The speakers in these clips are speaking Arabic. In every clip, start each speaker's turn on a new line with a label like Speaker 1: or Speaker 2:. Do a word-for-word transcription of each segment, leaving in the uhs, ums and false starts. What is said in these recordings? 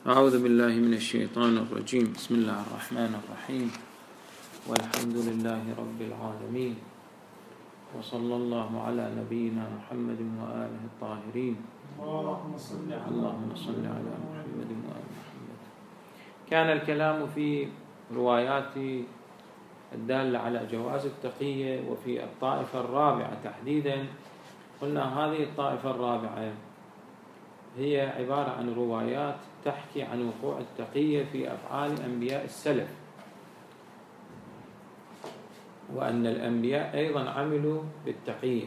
Speaker 1: أعوذ بالله من الشيطان الرجيم. بسم الله الرحمن الرحيم، والحمد لله رب العالمين، وصلى الله على نبينا محمد وآله الطاهرين. اللهم صل على محمد وآل محمد. كان الكلام في روايات الدالة على جواز التقية وفي الطائفة الرابعة تحديدا. قلنا هذه الطائفة الرابعة هي عبارة عن روايات تحكي عن وقوع التقية في أفعال أنبياء السلف، وأن الأنبياء أيضا عملوا بالتقية،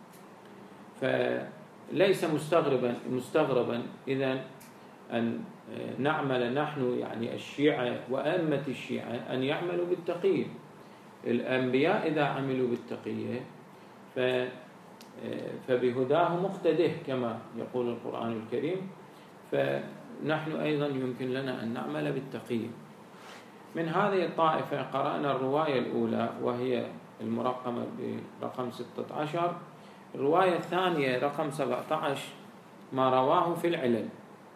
Speaker 1: فليس مستغربا مستغربا إذن أن نعمل نحن يعني الشيعة وأئمة الشيعة أن يعملوا بالتقية. الأنبياء إذا عملوا بالتقية ف فبهداه مقتده كما يقول القرآن الكريم، فنحن أيضا يمكن لنا أن نعمل بالتقية. من هذه الطائفة قرأنا الرواية الأولى وهي المرقمة برقم ستة عشر. الرواية الثانية رقم سبعة عشر ما رواه في العلل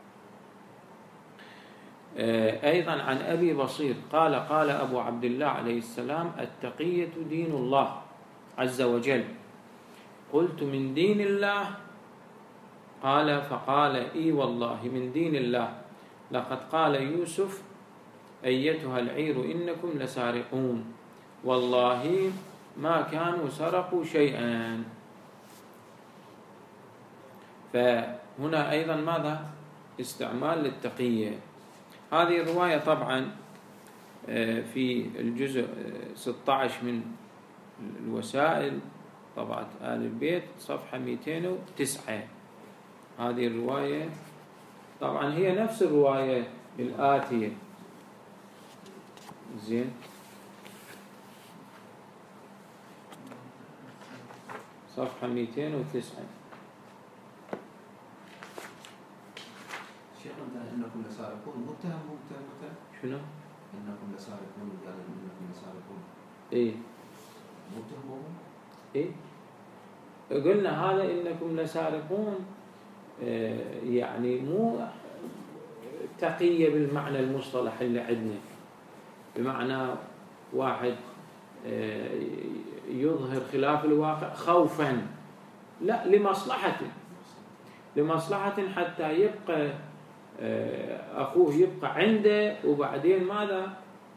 Speaker 1: أيضا عن أبي بصير قال قال أبو عبد الله عليه السلام: التقية دين الله عز وجل. قلت: من دين الله؟ قال فقال: إي والله من دين الله، لقد قال يوسف: أيتها العير إنكم لسارقون، والله ما كانوا سرقوا شيئا. فهنا أيضا ماذا؟ استعمال للتقية. هذه الرواية طبعا في الجزء ستة عشر من الوسائل طبعة آل البيت صفحة مئتين وتسعة. هذه الرواية طبعا هي نفس الرواية الآتية. زين، صفحة مئتين وتسعة.
Speaker 2: شيخ إنكم لسارقون متهم متهم متهم
Speaker 1: شنو؟
Speaker 2: إنكم لسارقون قال إنكم لسارقون.
Speaker 1: إيه
Speaker 2: متهم.
Speaker 1: إيه قلنا هذا إنكم لسارقون يعني مو تقية بالمعنى المصطلح اللي عندنا، بمعنى واحد يظهر خلاف الواقع خوفا، لا، لمصلحته لمصلحة حتى يبقى أخوه يبقى عنده، وبعدين ماذا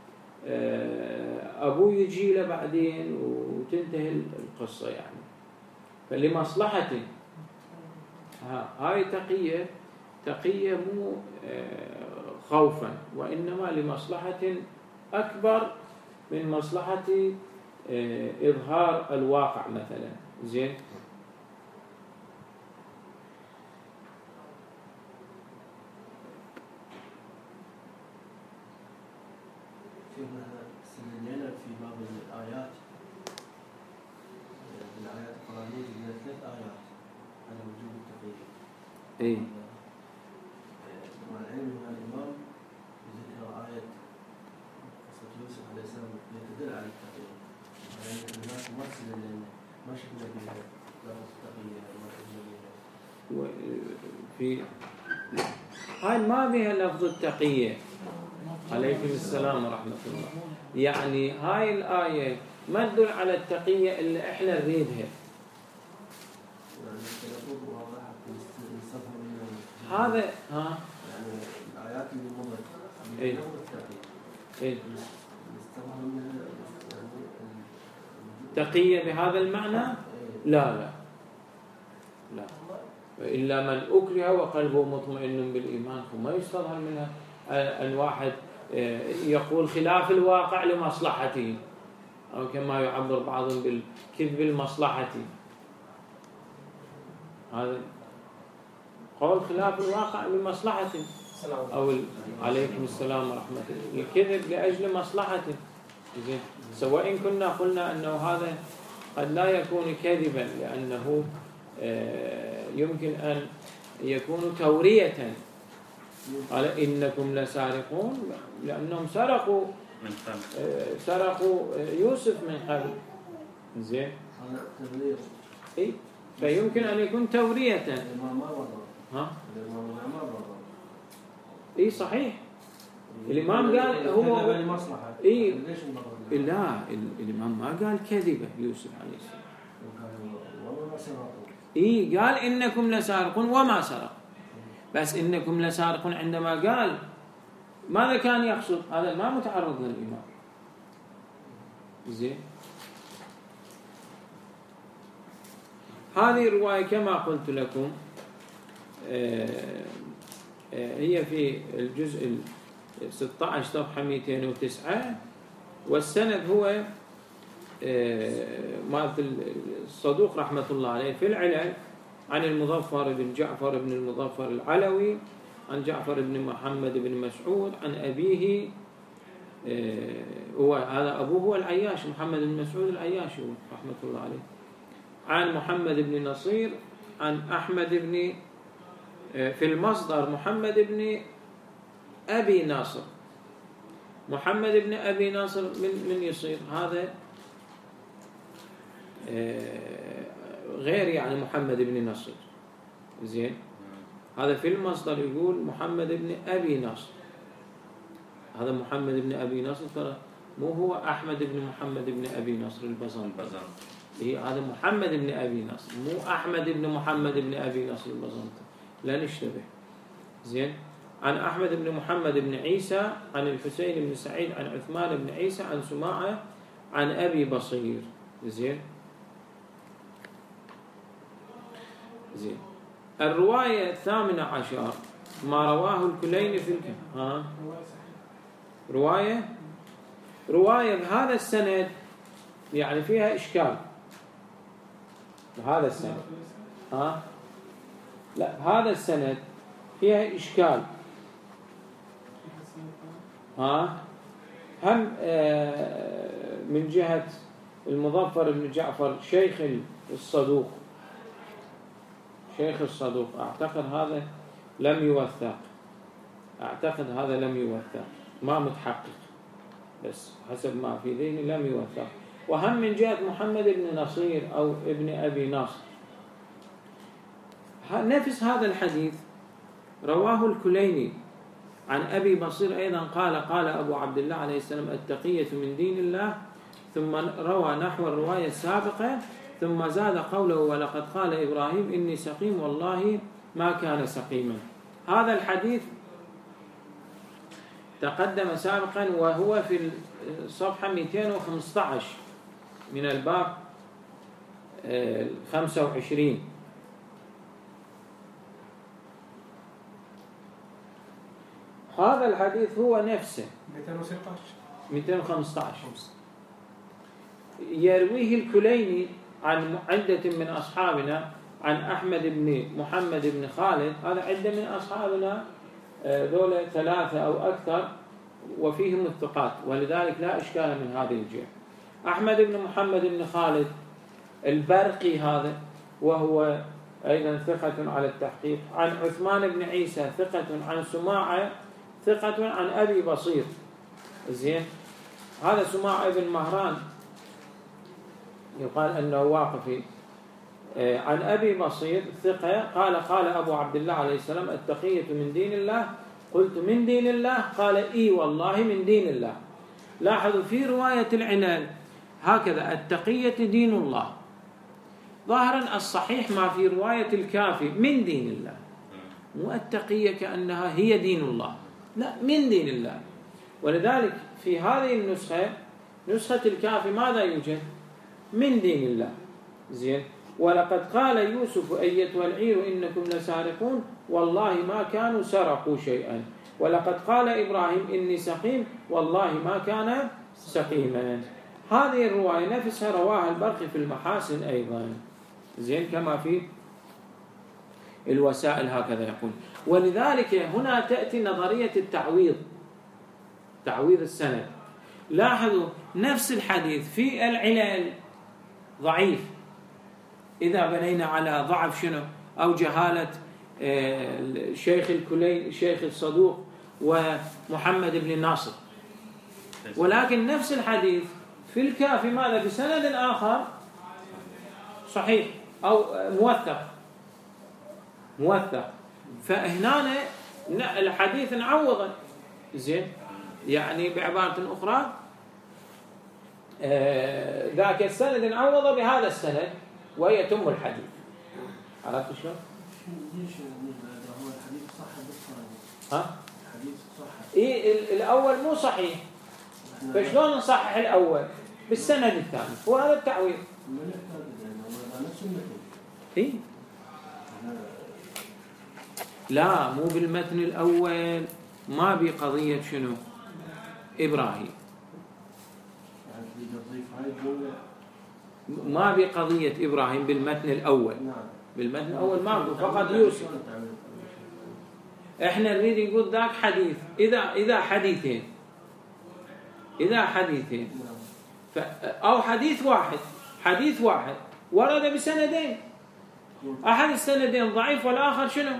Speaker 1: أبوه يجي له بعدين وتنتهي القصة يعني. فلمصلحته. هاي تقية تقية مو خوفا، وإنما لمصلحة أكبر من مصلحة إظهار الواقع مثلا. زين،
Speaker 2: سنينا في بعض الآيات الآيات القرآنية من ثلاث آيات على وجوب التقية.
Speaker 1: إيه.
Speaker 2: مع العلم أن الإمام ذكر آية قصة يوسف عليه السلام يتدل على التقية، يعني الناس مرسلة لأن ما شفنا بها لفظ التقية ما شفنا بها.
Speaker 1: في هاي ما بها لفظ التقية. عليكم السلام ورحمة الله. يعني هاي الآية ما تدل على التقية اللي إحنا نريدها. هذا ها
Speaker 2: يعني الآيات اللي مضت
Speaker 1: إيه إيه تقية بهذا المعنى؟ لا لا لا، إلا من أكره وقلبه مطمئن بالإيمان. فما يستظهر منها أن واحد يقول خلاف الواقع لمصلحته، أو كما يعبر بعضهم بالكذب المصلحتي. هذا قول خلاف الواقع لمصلحته، أو عليكم السلام ورحمة الله، الكذب لأجل مصلحته. سواء كنا قلنا أنه هذا قد لا يكون كذبا، لأنه يمكن أن يكون تورية. قال إنكم لسارقون لأنهم سرقوا من قبل، سرقوا يوسف من قبل. زين، إيه، فيمكن أن يكون تورية. ها اي صحيح. الامام قال هو
Speaker 2: المصلحه.
Speaker 1: اي
Speaker 2: ليش المرض؟
Speaker 1: لا الامام ما قال كذبه يوسف عليه السلام.
Speaker 2: وما سرقوا.
Speaker 1: اي قال انكم لسارقون وما سرق. بس انكم لسارقون عندما قال ماذا كان يقصد؟ هذا ما متعرض للامام. زين. هذه الروايه كما قلت لكم هي في الجزء ستة عشر صفحة مئتين وتسعة، والسند هو مال الصدوق رحمة الله عليه في العلل عن المظفر بن جعفر بن المظفر العلوي عن جعفر بن محمد بن مسعود عن أبيه، هو هذا أبوه هو العياش محمد بن مسعود العياشي رحمة الله عليه، عن محمد بن نصير عن أحمد بن في المصدر محمد بن أبي ناصر. محمد بن أبي ناصر من من يصير هذا غير يعني محمد بن نصير. زين. هذا في المصدر يقول محمد بن أبي ناصر، هذا محمد بن أبي ناصر ترى مو هو أحمد بن محمد بن أبي ناصر البزنطي، هذا محمد بن أبي ناصر مو أحمد بن محمد بن أبي ناصر البزنطي، لا نشتبه. زين. عن أحمد بن محمد بن عيسى عن الحسين بن سعيد عن عثمان بن عيسى عن سماعة عن أبي بصير. زين. زين. الرواية الثامنة عشر ما رواه الكليني في الكهف. ها رواية رواية بهذا السند يعني فيها إشكال بهذا السند. ها لا بهذا السند فيها إشكال. ها هم من جهة المظفر بن جعفر شيخ الصدوق شيخ الصدوق أعتقد هذا لم يوثق، أعتقد هذا لم يوثق، ما متحقق بس حسب ما في ذهني لم يوثق. وهم من جهة محمد بن نصير أو ابن أبي ناصر نفس هذا الحديث رواه الكليني عن أبي بصير أيضا قال قال أبو عبد الله عليه السلام التقية من دين الله، ثم روى نحو الرواية السابقة ثم زاد قوله ولقد قال إبراهيم إني سقيم والله ما كان سقيما. هذا الحديث تقدم سابقا وهو في الصفحة مئتين وخمسة عشر من الباب خمسة وعشرين. هذا الحديث هو نفسه مئتين وخمسة عشر يرويه الكليني عن عدة من أصحابنا عن أحمد بن محمد بن خالد، هذا عدة من أصحابنا ذولا ثلاثة أو أكثر وفيهم الثقات، ولذلك لا إشكال من هذه الجهة. أحمد بن محمد بن خالد البرقي هذا وهو أيضا ثقة على التحقيق، عن عثمان بن عيسى ثقة، عن سماعة ثقة، عن أبي بصير. زين. هذا سماعة بن مهران يقال أنه واقفي. عن أبي بصير ثقة قال قال أبو عبد الله عليه السلام التقية من دين الله، قلت من دين الله؟ قال إي والله من دين الله. لاحظوا في رواية العلل هكذا التقية دين الله، ظاهرا الصحيح ما في رواية الكافي من دين الله، مو التقية كأنها هي دين الله، لا من دين الله. ولذلك في هذه النسخة نسخة الكافي ماذا يوجد؟ من دين الله. زين. ولقد قال يوسف أيتها العير إنكم لسارقون والله ما كانوا سرقوا شيئا، ولقد قال إبراهيم إني سقيم والله ما كان سقيما. هذه الرواية نفسها رواها البرقي في المحاسن أيضا. زين. كما في الوسائل هكذا يقول. ولذلك هنا تأتي نظرية التعويض، تعويض السند. لاحظوا نفس الحديث في العلل ضعيف إذا بنينا على ضعف شنو أو جهالة الشيخ الكلين الشيخ الصدوق ومحمد بن ناصر، ولكن نفس الحديث في الكافي ماذا بسند آخر صحيح أو موثق موثق. فهنا الحديث نعوضه. زين، يعني بعبارة أخرى ذاك السند نعوضه بهذا السند ويتم الحديث. عرفت شلون؟
Speaker 2: هو الحديث صح بالصحيح.
Speaker 1: ها؟
Speaker 2: الحديث صح.
Speaker 1: إيه الأول مو صحيح، فشلون نصحح الأول؟ بالسند الثاني، وهذا التعويض.
Speaker 2: من يحتاج يعني هو نفس المتن.
Speaker 1: إيه؟ لا، مو بالمتن الأول، ما بقضية شنو؟ إبراهيم.
Speaker 2: يعني تضيف هاي الجملة.
Speaker 1: ما بقضية إبراهيم بالمتن الأول.
Speaker 2: نعم.
Speaker 1: بالمتن الأول ما فقط يوسف. إحنا نريد نقول ذاك حديث، إذا إذا حديثين إذا حديثين ف أو حديث واحد حديث واحد ورد بسندين، أحد السندين ضعيف والآخر شنو؟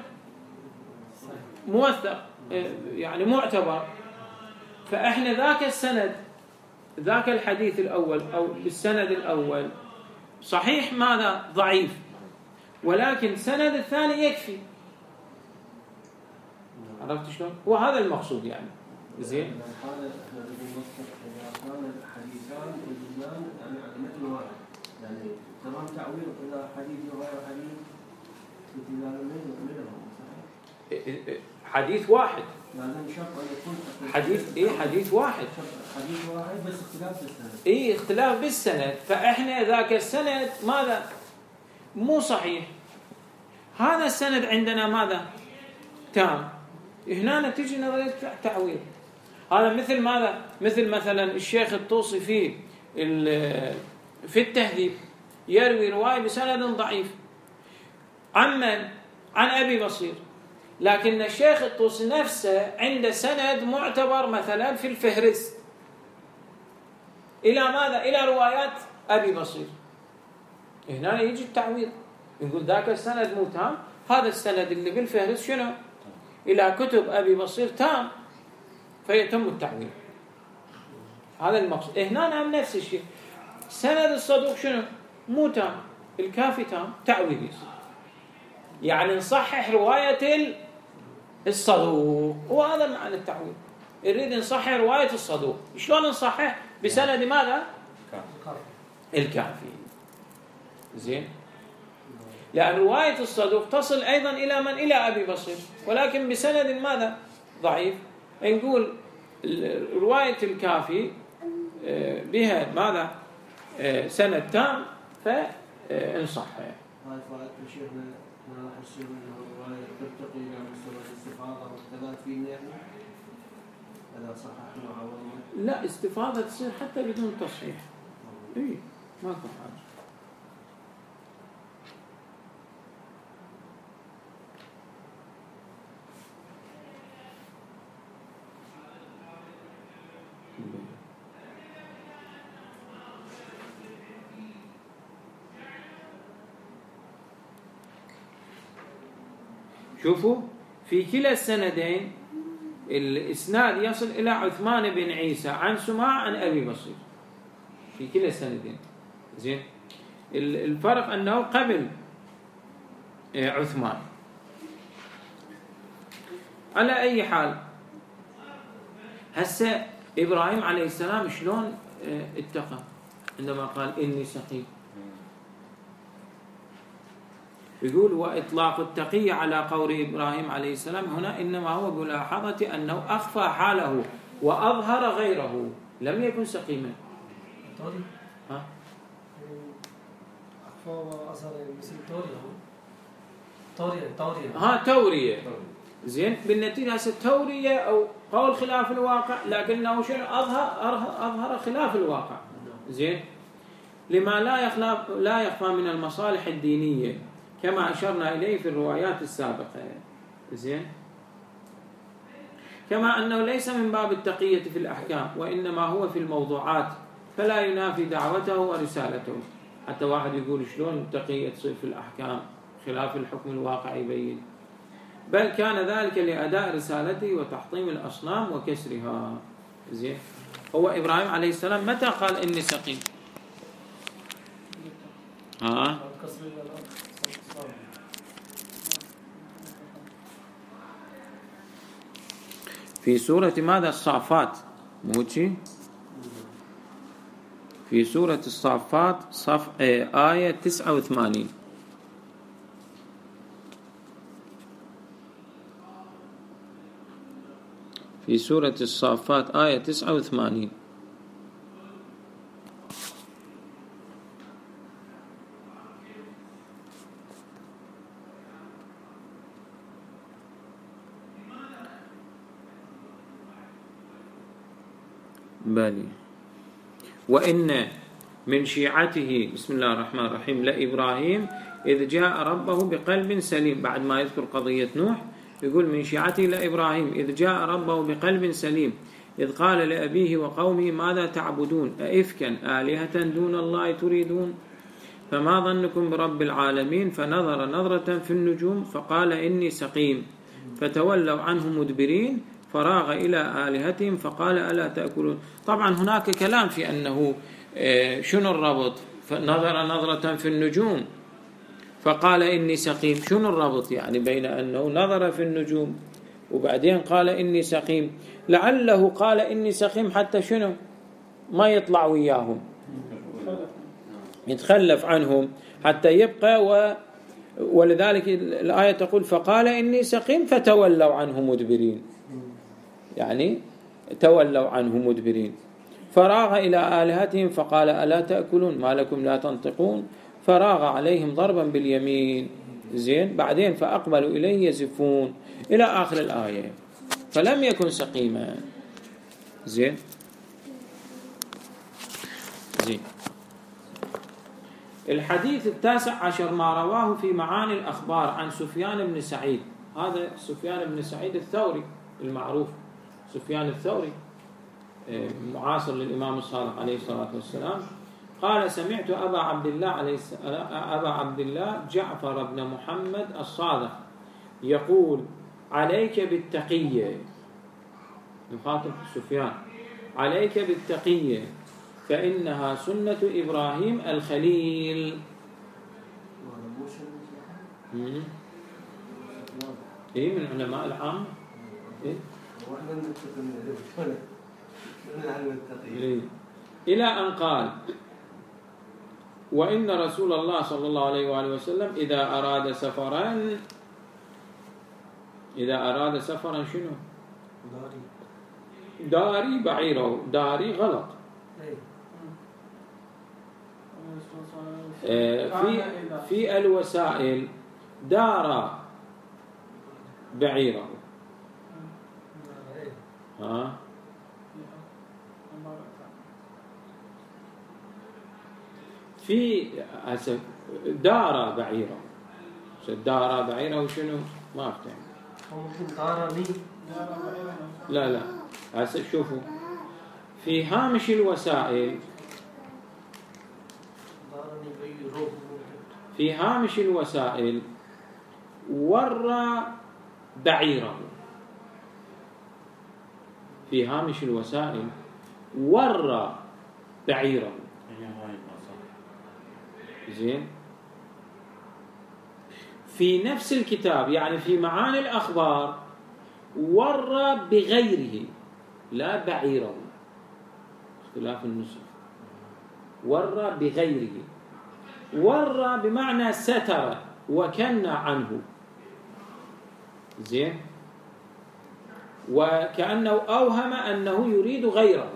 Speaker 1: موثق، يعني معتبر. فإحنا ذاك السند ذاك الحديث الأول أو بالسند الأول صحيح ماذا؟ ضعيف، ولكن سند الثاني يكفي. عرفت شلون؟ وهذا المقصود يعني. زين.
Speaker 2: هذا احنا بنوصف اذا كان الحديثان الجزان يعني مثل واحد، يعني تمام تعويض اذا حديث وغير حديث مثل هذا منهم صحيح؟
Speaker 1: حديث واحد.
Speaker 2: لازم شرط ان يكون
Speaker 1: حديث ايه حديث واحد.
Speaker 2: حديث واحد بس اختلاف بالسند.
Speaker 1: ايه اختلاف بالسند، فاحنا ذاك السند ماذا؟ مو صحيح. هذا السند عندنا ماذا؟ تام. هنا تيجي نظرية تعويض. هذا مثل ماذا؟ مثل مثلا الشيخ الطوسي في في التهذيب يروي رواية بسند ضعيف عن من؟ عن أبي بصير، لكن الشيخ الطوسي نفسه عنده سند معتبر مثلا في الفهرست إلى ماذا؟ إلى روايات أبي بصير. هنا يجي التعويض، يقول ذاك السند مو تام، هذا السند اللي بالفهرست شنو؟ إلى كتب أبي بصير تام، فيتم التعويض. هذا المقصود. هنا نعم نفس الشيء، سند الصدوق شنو؟ مو تام، الكافي تام، تعويض يصير. يعني نصحح رواية الصدوق، وهذا معنى التعويض. نريد نصحح رواية الصدوق، شلون نصحح؟ بسند ماذا؟ الكافي. زين. لأن رواية الصدوق تصل أيضا إلى من؟ إلى أبي بصير، ولكن بسند ماذا؟ ضعيف. نقول رواية الكافي بها ماذا؟ سند تام، فنصحح.
Speaker 2: هاي فائدة شيخنا ما راح يصير انه الرواية ترتقي إلى مستوى الاستفاضة والثلاثين يعني؟ إذا صححنا وعوضنا؟
Speaker 1: لا، استفاضة تصير حتى بدون تصحيح. إيه ماكو حاجة. شوفوا في كلا السندين الإسناد يصل إلى عثمان بن عيسى عن سماع عن أبي بصير في كلا السندين. زين. الفرق أنه قبل عثمان. على أي حال، هسه إبراهيم عليه السلام شلون اتقى عندما قال إني سقيم؟ يقول وإطلاق التقي على قول إبراهيم عليه السلام هنا إنما هو بملاحظة أنه أخفى حاله وأظهر غيره، لم يكن سقيما. ها؟
Speaker 2: أخفى وأظهر مثل تورية. تورية تورية.
Speaker 1: ها تورية. زين. بالنتيجة هسه تورية أو قول خلاف الواقع، لكنه شنو؟ أظهر أظهر خلاف الواقع. زين. لما لا يخلف لا يخفى من المصالح الدينية كما أشرنا إليه في الروايات السابقة. زين. كما أنه ليس من باب التقية في الأحكام، وإنما هو في الموضوعات، فلا ينافي دعوته ورسالته. حتى واحد يقول شلون التقية تصير في الأحكام خلاف الحكم الواقع يبين، بل كان ذلك لأداء رسالته وتحطيم الأصنام وكسرها. زين. هو إبراهيم عليه السلام متى قال إني سقيم؟ ها؟ في سورة ماذا؟ الصافات، مو شي؟ في سورة الصافات صف آية تسعة وثمانين. في سورة الصافات آية تسعة وثمانين. بالي. وإن من شيعته بسم الله الرحمن الرحيم لإبراهيم إذ جاء ربه بقلب سليم. بعد ما يذكر قضية نوح يقول من شيعته لإبراهيم إذ جاء ربه بقلب سليم إذ قال لأبيه وقومه ماذا تعبدون أئفكا آلهة دون الله تريدون فما ظنكم برب العالمين فنظر نظرة في النجوم فقال إني سقيم فتولوا عنه مدبرين فراغ إلى آلهتهم فقال ألا تأكلون. طبعا هناك كلام في أنه شنو الربط؟ فنظر نظرة في النجوم فقال إني سقيم، شنو الربط يعني بين أنه نظر في النجوم وبعدين قال إني سقيم؟ لعله قال إني سقيم حتى شنو ما يطلع وياهم، يتخلف عنهم حتى يبقى و... ولذلك الآية تقول فقال إني سقيم فتولوا عنه مدبرين، يعني تولوا عنه مدبرين. فراغ إلى آلهتهم فقال ألا تأكلون ما لكم لا تنطقون فراغ عليهم ضربا باليمين. زين، بعدين فأقبلوا إليه يزفون إلى آخر الآية. فلم يكن سقيما. زين زين الحديث التاسع عشر ما رواه في معاني الأخبار عن سفيان بن سعيد. هذا سفيان بن سعيد الثوري المعروف، سفيان الثوري معاصر للإمام الصادق عليه الصلاة والسلام. قال سمعت أبا عبد الله عليه أبا عبد الله جعفر بن محمد الصادق يقول عليك بالتقية، يخاطب سفيان، عليك بالتقية فإنها سنة إبراهيم الخليل. إيه من علماء العام إيه؟ إلى أن قال وإن رسول الله صلى الله عليه وآله وسلم إذا أراد سفرا إذا أراد سفرا شنو؟ داري بعيره، داري غلط. في في الوسائل دار بعيره. ها في دار بعيره، دار بعيره شنو؟ ما افتهم.
Speaker 2: ممكن دارني.
Speaker 1: لا لا هسه شوفوا في هامش الوسائل، في هامش الوسائل ورى بعيره، في هامش الوسائل ورى بعيره. زين، في نفس الكتاب يعني في معاني الأخبار ورى بغيره لا بعيره، اختلاف النسخ. ورى بغيره، ورى بمعنى ستر وكنى عنه. زين، وكأنه أوهم أنه يريد غيره.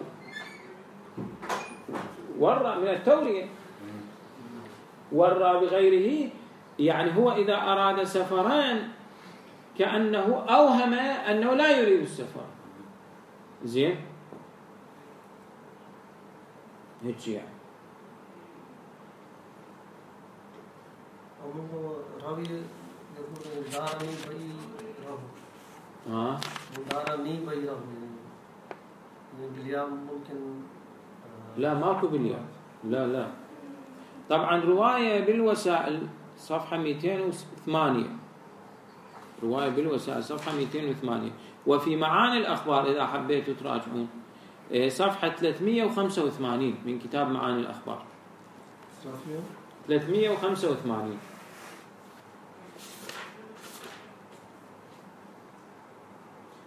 Speaker 1: ورى من التورية، ورى بغيره يعني هو إذا أراد سفران كأنه أوهم أنه لا يريد السفر. زين، هيك يعني.
Speaker 2: راوي يقول دارني بعيره.
Speaker 1: ها؟
Speaker 2: دارني بعيره. بالياء ممكن.
Speaker 1: لا ماكو بالياء، لا لا. طبعا رواية بالوسائل صفحة مئتين وثمانية، رواية بالوسائل صفحة مئتين وثمانية. وفي معاني الأخبار إذا حبيتوا تراجعون صفحة ثلاثمئة وخمسة وثمانين من كتاب معاني الأخبار. ثلاثمئة وخمسة وثمانين.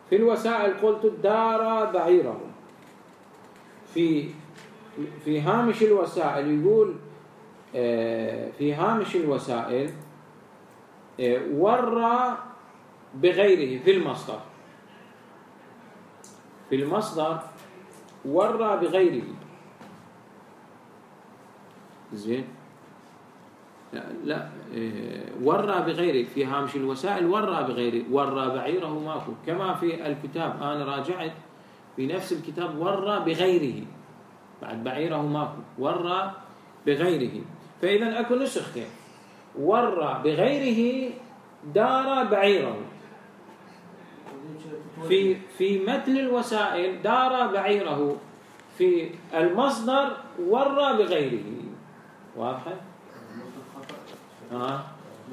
Speaker 1: في الوسائل قلت دار بعيره. في في هامش الوسائل يقول في هامش الوسائل ورى بغيره في المصدر. في المصدر ورى بغيره. زين لا, لا ورى بغيره في هامش الوسائل ورى بغيره. ورى بعيره ماكو كما في الكتاب. أنا راجعت في نفس الكتاب ورى بغيره بعد بعيره ماكو ورى بغيره. فإذا أكو نسختين ورى بغيره دار بعيره. في في متن الوسائل دار بعيره. في المصدر ورى بغيره. واضح؟ ها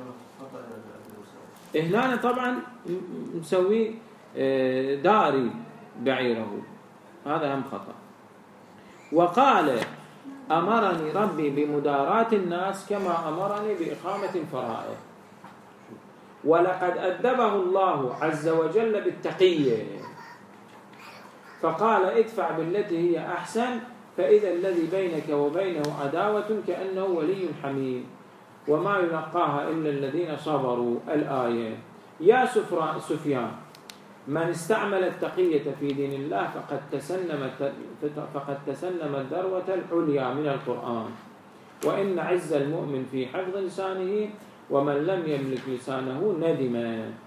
Speaker 1: هنا طبعا مسوي داري بعيره. هذا هم خطأ. وقال أمرني ربي بمداراة الناس كما أمرني بإقامة الفرائض. ولقد أدبه الله عز وجل بالتقية فقال ادفع بالتي هي أحسن فإذا الذي بينك وبينه عداوة كأنه ولي حميم وما يلقاها إلا الذين صبروا. الآية. يا سفيان من استعمل التقية في دين الله فقد تسنم فقد تسنم الذروة العليا من القرآن. وإن عز المؤمن في حفظ لسانه ومن لم يملك لسانه ندم.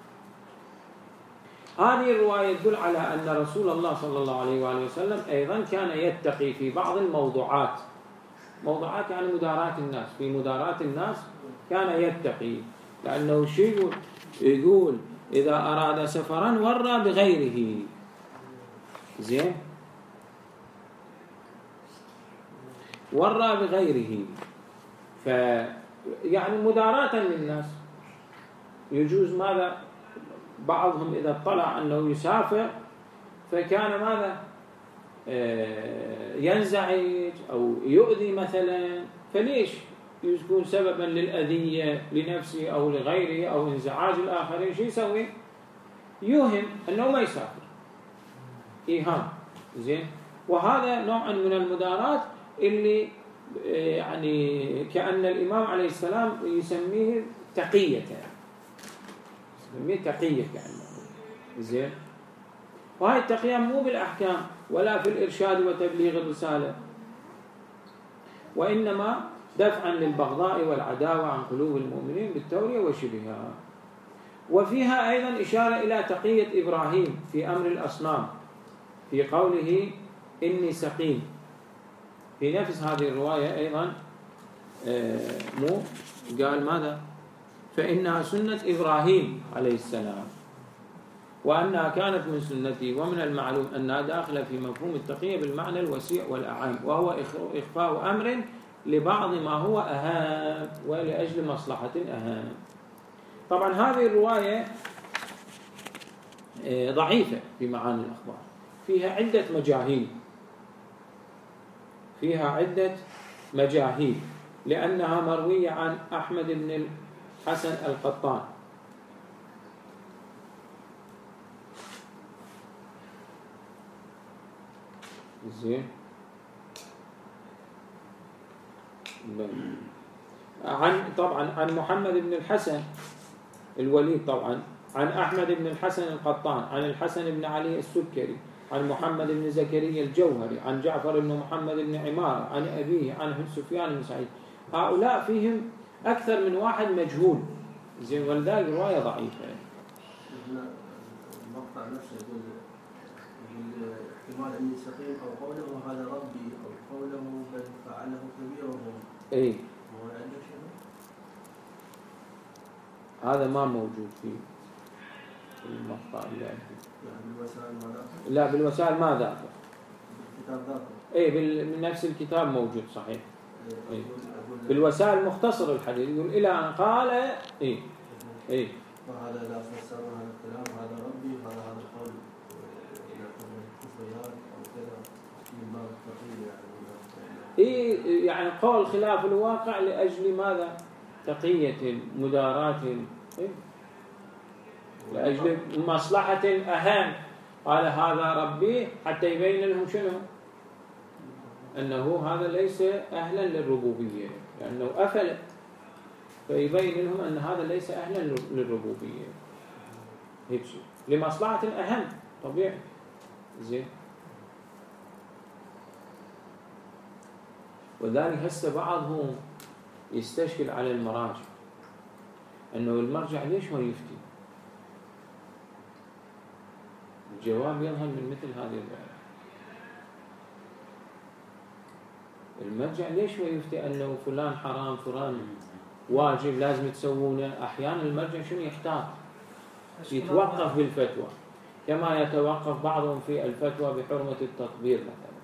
Speaker 1: هذه الرواية تدل على أن رسول الله صلى الله عليه وآله وسلم أيضا كان يتقي في بعض الموضوعات. موضوعات يعني مداراة الناس. في مداراة الناس كان يتقي لأنه شيء يقول إذا أراد سفرا ورى بغيره. زين ورى بغيره. ف يعني مداراة للناس. يجوز ماذا بعضهم إذا اطلع أنه يسافر فكان ماذا ينزعج أو يؤذي مثلا فليش يكون سببا للأذية لنفسه أو لغيره أو انزعاج الآخرين. شو يسوي؟ يوهم أنه ما يسافر. إيهام. زين وهذا نوع من المدارات اللي يعني كأن الإمام عليه السلام يسميه تقية. يسميه تقية كأنه. زين وهي التقية مو بالأحكام ولا في الإرشاد وتبليغ الرسالة وإنما دفعا للبغضاء والعداوة عن قلوب المؤمنين بالتورية وشبهها. وفيها أيضا إشارة إلى تقية إبراهيم في أمر الأصنام في قوله إني سقيم. في نفس هذه الرواية أيضا مو قال ماذا فإنها سنة إبراهيم عليه السلام وأنها كانت من سنتي ومن المعلوم أنها داخلة في مفهوم التقية بالمعنى الوسيع والأعم وهو إخفاء أمر لبعض ما هو أهم ولأجل مصلحة أهم. طبعا هذه الرواية ضعيفة في معاني الأخبار. فيها عدة مجاهيل. فيها عدة مجاهيل لأنها مروية عن أحمد بن الحسن القطان زين عن طبعا عن محمد بن الحسن الوليد طبعا عن أحمد بن الحسن القطان عن الحسن بن علي السكري عن محمد بن زكريا الجوهري عن جعفر بن محمد بن عمارة عن أبيه عن سفيان بن سعيد. هؤلاء فيهم أكثر من واحد مجهول. زين ولذلك رواية ضعيفة.
Speaker 2: المقطع نفسه يقول يقول احتمال أني سقيم أو قوله هذا ربي أو قوله بل فعله كبيرهم.
Speaker 1: إيه
Speaker 2: هو عندك شيء؟
Speaker 1: هذا ما موجود فيه المقطع اللي عندي.
Speaker 2: بالوسائل ما داخل؟
Speaker 1: لا بالوسائل ما داخل.
Speaker 2: بالكتاب داخل؟
Speaker 1: إيه من نفس الكتاب موجود صحيح. إيه. بالوسائل مختصر الحديث يقول إلى أن قال إيه إيه
Speaker 2: وهذا لا فسر هذا الكلام هذا ربي هذا هذا القول الكفريات أو كذا من باب التقية يعني.
Speaker 1: إيه يعني قول خلاف الواقع لأجل ماذا؟ تقية مداراة. إيه؟ لأجل مصلحة أهم قال هذا ربي حتى يبين لهم شنو؟ أنه هذا ليس أهلا للربوبية، لأنه أفل، فيبين لهم أن هذا ليس أهلا للربوبية، هيك شيء لمصلحة أهم طبيعي. زين. وذلك هسه بعضهم يستشكل على المراجع أنه المرجع ليش ما يفتي؟ الجواب يظهر من مثل هذه الرواية. المرجع ليش ما يفتي أنه فلان حرام فلان واجب لازم تسوونه؟ أحيانا المرجع شنو يحتاج؟ يتوقف بالفتوى، كما يتوقف بعضهم في الفتوى بحرمة التطبير مثلا.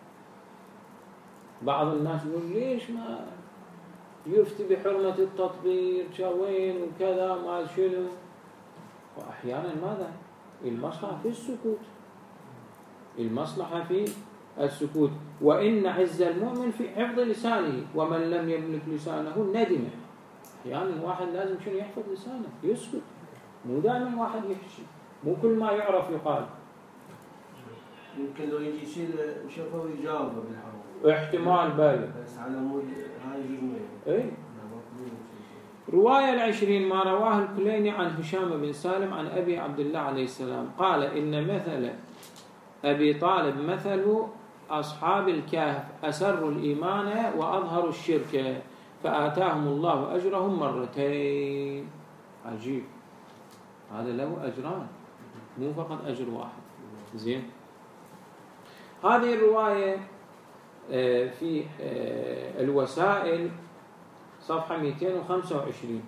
Speaker 1: بعض الناس يقول ليش ما يفتي بحرمة التطبير شوين وكذا ما شنو. وأحيانا ماذا؟ المصلحة في السكوت، المصلحة في السكوت. وإن عز المؤمن في حفظ لسانه ومن لم يملك لسانه ندم. أحيانا واحد لازم شنو يحفظ لسانه، يسكت، مو دائما واحد يحكي، مو كل ما يعرف يقال.
Speaker 2: يمكن لو يجي يصير شوفه ويجاوبه بالحرام
Speaker 1: احتمال بالي،
Speaker 2: بس على مود هاي جزمه.
Speaker 1: اي. رواية العشرين ما رواه الكليني عن هشام بن سالم عن أبي عبد الله عليه السلام قال إن مثل أبي طالب مثل أصحاب الكهف أسروا الإيمان وأظهروا الشرك فآتاهم الله أجرهم مرتين. عجيب، هذا له أجران مو فقط أجر واحد. زين. هذه الرواية في الوسائل صفحة مئتين وخمسة وعشرين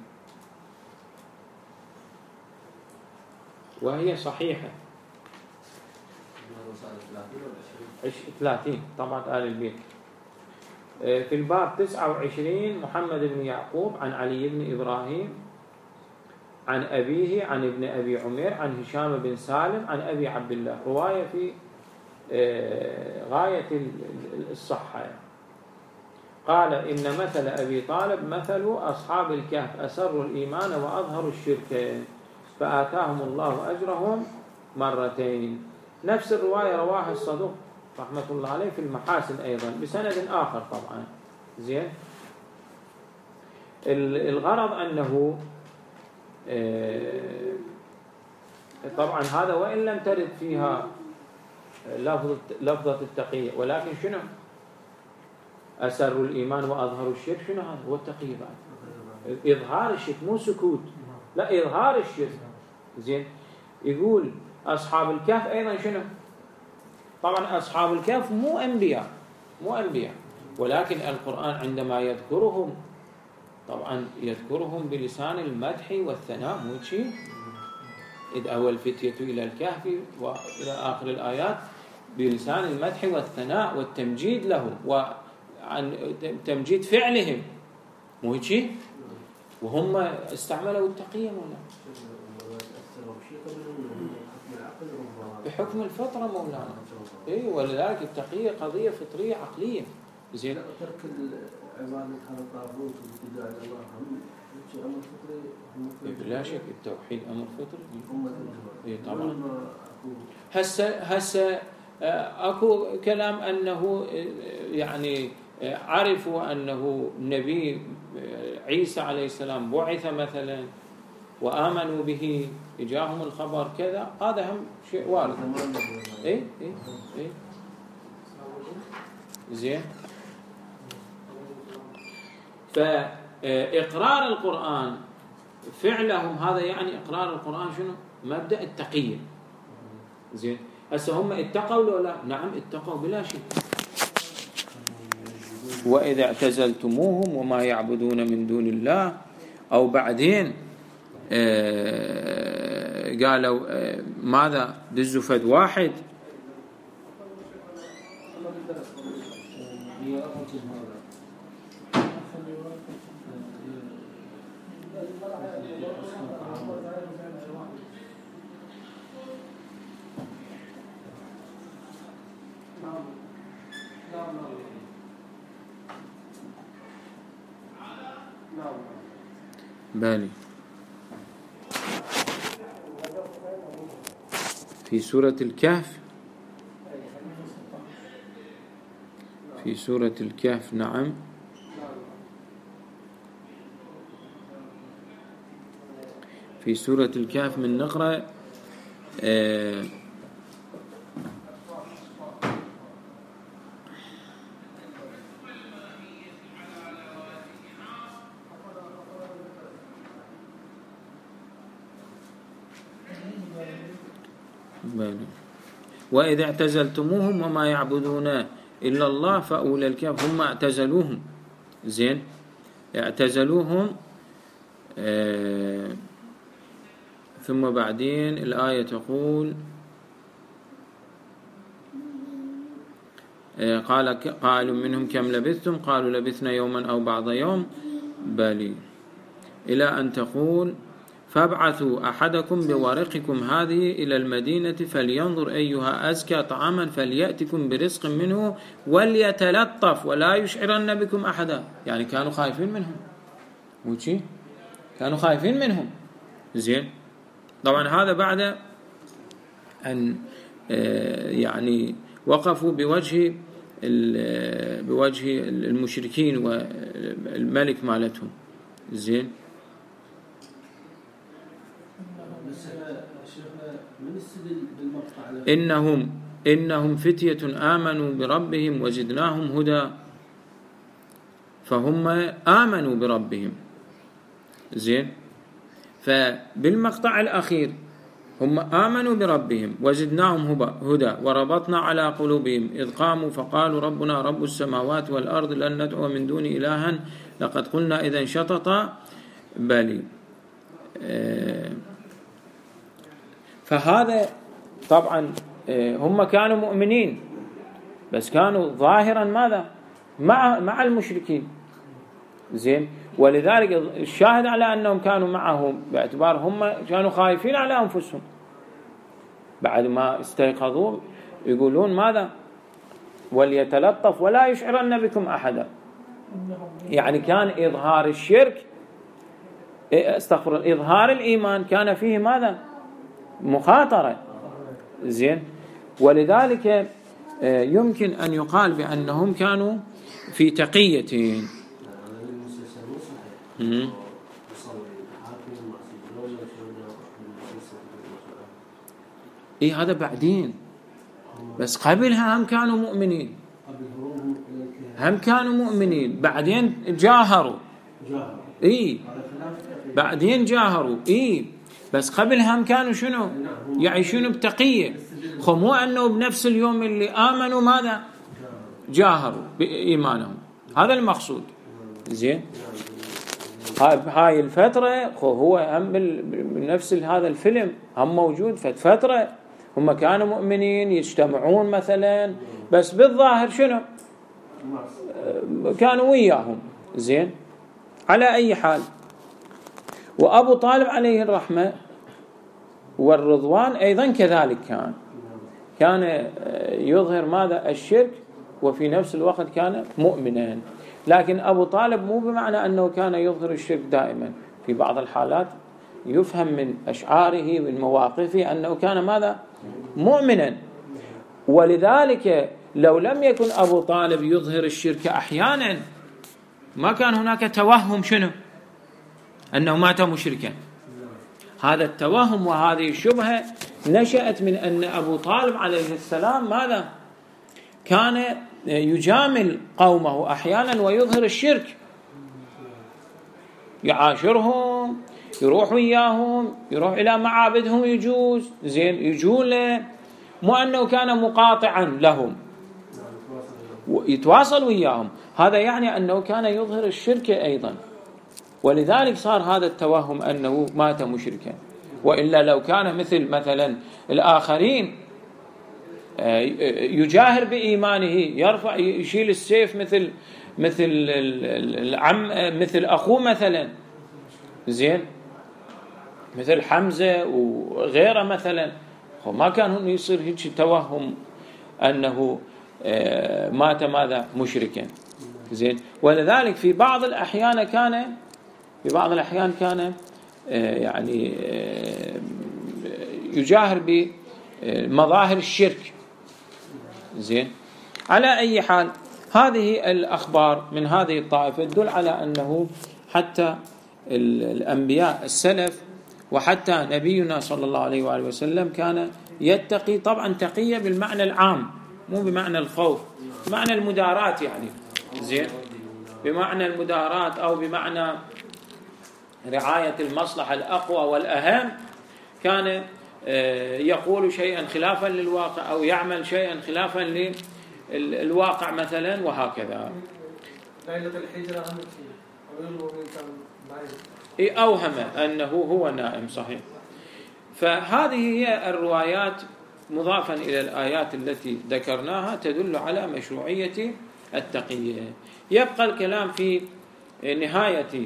Speaker 1: وهي صحيحة. ثلاثين طبعا آل البيت. في الباب تسعة وعشرين محمد بن يعقوب عن علي بن إبراهيم عن أبيه عن ابن أبي عمير عن هشام بن سالم عن أبي عبد الله. رواية في غاية الصحة. قال إن مثل أبي طالب مثل أصحاب الكهف أسروا الإيمان وأظهروا الشرك فآتاهم الله أجرهم مرتين. نفس الرواية رواها الصدوق رحمة الله عليه في المحاسن أيضا بسند آخر طبعا. زين. الغرض أنه طبعا هذا وإن لم ترد فيها لفظة التقية، ولكن شنو أسروا الإيمان وأظهروا الشرك؟ شنو هذا؟ هو التقية بعد، إظهار الشرك مو سكوت، لا إظهار الشرك. زين. يقول أصحاب الكهف أيضا شنو؟ طبعا أصحاب الكهف مو أنبياء، مو أنبياء، ولكن القرآن عندما يذكرهم طبعا يذكرهم بلسان المدح والثناء، مو شيء إذ أوى الفتية إلى الكهف وإلى آخر الآيات بلسان المدح والثناء والتمجيد لهم وعن تمجيد فعلهم، مو شيء، وهم استعملوا التقية مولانا بحكم الفطرة مولانا. إيه، ولذلك التقية قضية فطرية عقلية. زين.
Speaker 2: ترك العبادة على الطاغوت والاتباع إلى الله هم أمر فطري.
Speaker 1: بلا شك التوحيد أمر فطري. إيه طبعا.
Speaker 2: أكو
Speaker 1: هسه هسه أكو كلام أنه يعني عرفوا أنه النبي عيسى عليه السلام بعث مثلا وآمنوا به، إجاهم الخبر كذا، هذا هم شيء وارد. إيه إيه إيه. زين. فإقرار القرآن فعلهم هذا يعني إقرار القرآن شنو؟ مبدأ التقية. زين. هسه هم اتقوا ولا لا؟ نعم اتقوا بلا شك. وإذا اعتزلتموهم وما يعبدون من دون الله، أو بعدين آه قالوا آه ماذا دزوا فد واحد بالي في سورة الكهف في سورة الكهف نعم. في سورة الكهف من نقرأ آه وإذا اعتزلتموهم وما يعبدون إلا الله فأولى الكهف هم اعتزلوهم. زين اعتزلوهم آه ثم بعدين الآية تقول آه قال قائل منهم كم لبثتم قالوا لبثنا يوما أو بعض يوم بلي إلى أن تقول فابعثوا أحدكم بورقكم هذه إلى المدينة فلينظر أيها أزكى طعاما فليأتكم برزق منه وليتلطف ولا يشعرن بكم أحدا. يعني كانوا خايفين منهم، وشي كانوا خايفين منهم. زين طبعا هذا بعد أن يعني وقفوا بوجه بوجه المشركين والملك مالتهم. زين إنهم إنهم فتية آمنوا بربهم وزدناهم هدى، فهم آمنوا بربهم. زين فبالمقطع الأخير هم آمنوا بربهم وزدناهم هدى وربطنا على قلوبهم إذ قاموا فقالوا ربنا رب السماوات والأرض لن ندعو من دون إلها لقد قلنا إذا شطط بلي. فهذا طبعا هم كانوا مؤمنين بس كانوا ظاهرا ماذا مع مع المشركين. زين ولذلك الشاهد على أنهم كانوا معهم باعتبار هم كانوا خايفين على أنفسهم بعد ما استيقظوا يقولون ماذا وليتلطف ولا يشعرن بكم أحدا. يعني كان إظهار الشرك استغفر إظهار الإيمان كان فيه ماذا مخاطرة. زين ولذلك يمكن أن يقال بأنهم كانوا في تقية. إيه هذا بعدين، بس قبلها هم كانوا مؤمنين، هم كانوا مؤمنين بعدين جاهروا. إيه بعدين جاهروا. إيه بس قبلها هم كانوا شنو يعيشون بتقية، خو مو أنه بنفس اليوم اللي آمنوا ماذا جاهروا بإيمانهم. هذا المقصود. زين هاي الفترة خو هو هم بنفس هذا الفيلم هم موجود فترة هم كانوا مؤمنين يجتمعون مثلا بس بالظاهر شنو كانوا وياهم. زين على أي حال وأبو طالب عليه الرحمة والرضوان أيضا كذلك كان كان يظهر ماذا الشرك وفي نفس الوقت كان مؤمنا. لكن أبو طالب مو بمعنى أنه كان يظهر الشرك دائما، في بعض الحالات يفهم من أشعاره من مواقفه أنه كان ماذا مؤمنا. ولذلك لو لم يكن أبو طالب يظهر الشرك أحيانا ما كان هناك توهم شنو أنه مات مشركا. هذا التوهم وهذه الشبهة نشأت من أن أبو طالب عليه السلام ماذا كان يجامل قومه أحيانا ويظهر الشرك، يعاشرهم يروح وياهم يروح إلى معابدهم يجوز زين يجون له، مو أنه كان مقاطعا لهم يتواصل وياهم. هذا يعني أنه كان يظهر الشرك أيضا، ولذلك صار هذا التوهم أنه مات مشركا. وإلا لو كان مثل مثلا الآخرين يجاهر بإيمانه يرفع يشيل السيف مثل مثل العم مثل أخوه مثلا زين مثل حمزة وغيره مثلا، ما كان يصير هيك توهم أنه مات ماذا مشركا. زين ولذلك في بعض الأحيان كان في بعض الأحيان كان يعني يجاهر مظاهر الشرك. زين، على أي حال هذه الأخبار من هذه الطائفة تدل على أنه حتى الأنبياء السلف وحتى نبينا صلى الله عليه وآله وسلم كان يتقي، طبعا تقية بالمعنى العام مو بمعنى الخوف، بمعنى المداراة يعني. زين، بمعنى المداراة أو بمعنى رعاية المصلحة الأقوى والأهم، كان يقول شيئا خلافا للواقع أو يعمل شيئا خلافا للواقع مثلا، وهكذا.
Speaker 2: ليلة الحجرة
Speaker 1: أوهم أنه هو نائم، صحيح. فهذه هي الروايات مضافا إلى الآيات التي ذكرناها تدل على مشروعية التقية. يبقى الكلام في نهاية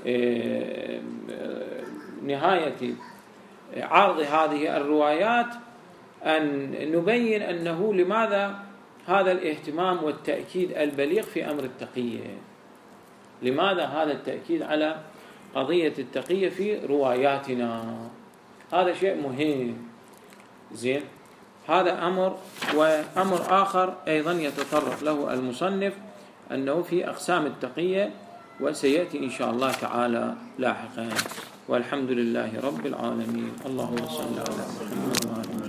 Speaker 1: نهاية عرض هذه الروايات أن نبين أنه لماذا هذا الاهتمام والتأكيد البليغ في أمر التقية، لماذا هذا التأكيد على قضية التقية في رواياتنا. هذا شيء مهم. زين، هذا أمر. وأمر آخر أيضا يتطرق له المصنف أنه في أقسام التقية، وسيأتي إن شاء الله تعالى لاحقا. والحمد لله رب العالمين. اللهم صل على محمد وعلى